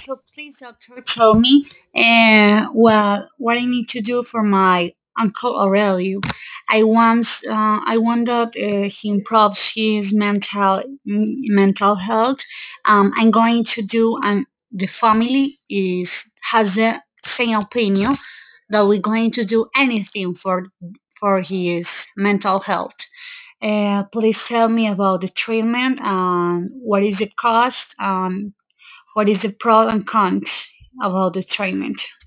So please, doctor, tell me what I need to do for my uncle Aurelio. I want that he improves his mental health. I'm going to do, and the family is has the same opinion that we're going to do anything for his mental health. Please tell me about the treatment and what is the cost and what is the pros and cons about the treatment.